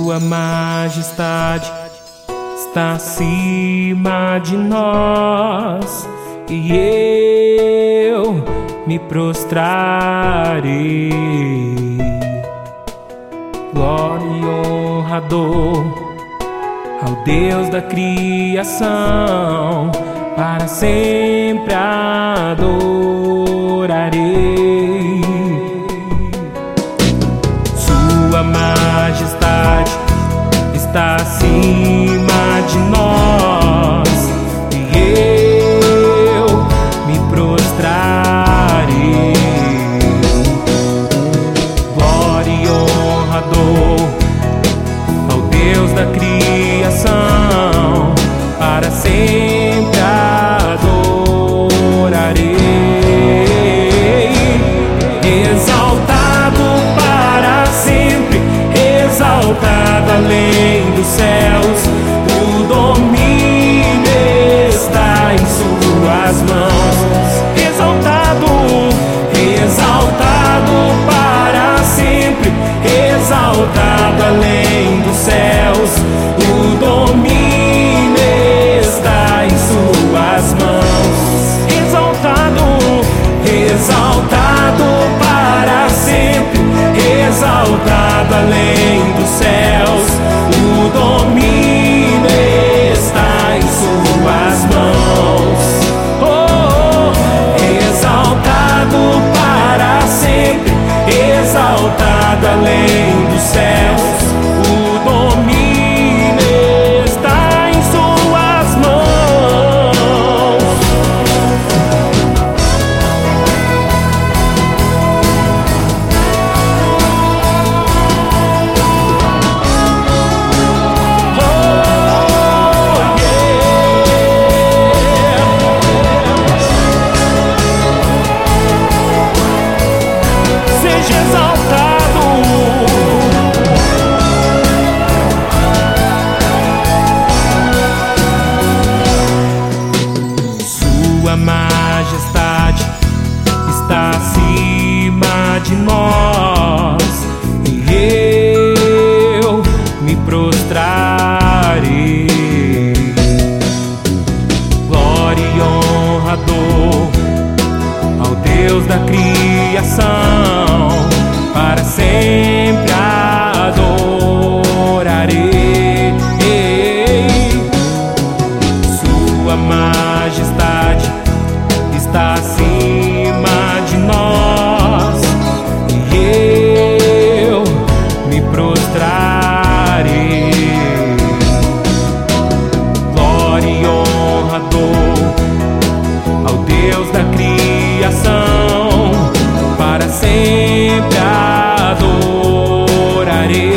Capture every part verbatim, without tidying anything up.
Sua majestade está acima de nós, e eu me prostrarei. Glória e honra dou ao Deus da criação, para sempre adorarei. Sua majestade está acima de nós, e eu me prostrarei. Glória e honra dou ao Deus da criação, para sempre adorarei. Exaltado para sempre, exaltado além dos céus, o domínio está em suas mãos. Exaltado, exaltado para sempre, exaltado além dos céus, o domínio está em suas mãos. Exaltado, exaltado para sempre, exaltado além dos céus, o domínio está em suas mãos. Oh, oh, exaltado para sempre, exaltado além dos céus, o domínio está em suas mãos. Oh, yeah. Seja exaltado. Sua majestade está acima de nós, e eu me prostrarei. Glória e honra dou ao Deus da criação, para sempre adorarei. Sua majestade está acima de nós, e eu me prostrarei. Glória e honra dou ao Deus da criação, para sempre adorarei.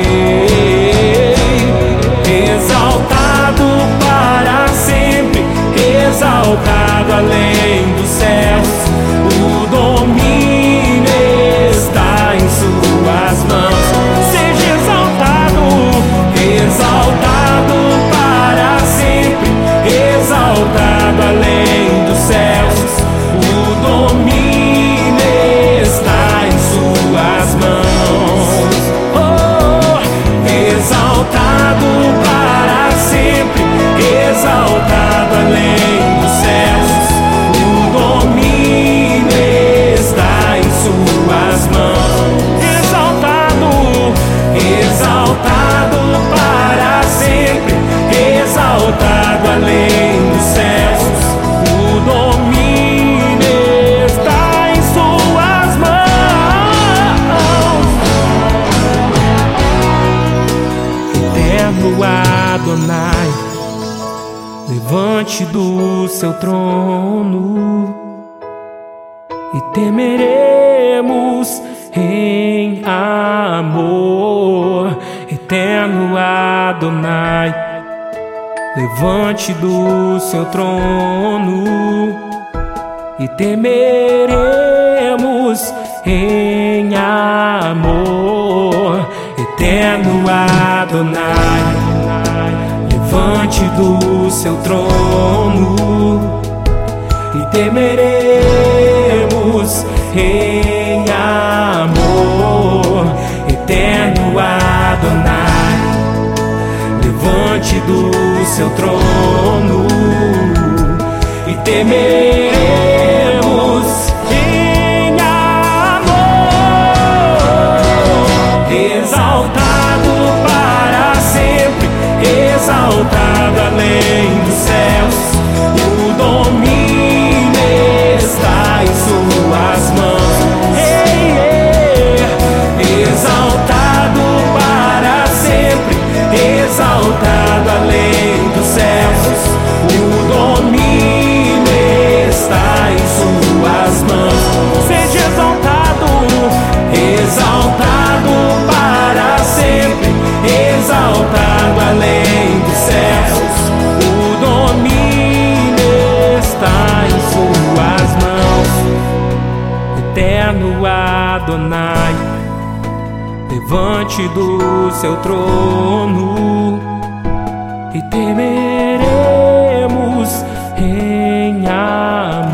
Exaltado para sempre, exaltado além dos céus, o domínio está em suas mãos. Seja exaltado, exaltado para sempre, exaltado além dos céus, o domínio está em suas mãos. Oh, exaltado para sempre, exaltado além dos céus, o domínio está em suas mãos. Exaltado, exaltado para sempre, exaltado além dos céus, o domínio está em suas mãos. Eterno Adonai, levante do seu trono, e temeremos em amor. Eterno Adonai, levante do seu trono, e temeremos em amor. Eterno Adonai, levante do seu trono, e temeremos em amor. Eterno Adonai, do seu trono e temeremos em amor, exaltado para sempre, exaltado além dos céus. O domínio está em suas mãos. Ei, ei, exaltado para sempre, exaltado além dos céus. O domínio está em suas mãos. Seja exaltado, exaltado para sempre, exaltado além dos céus. O domínio está em suas mãos. Eterno Adonai, levante do seu trono e temeremos em amor.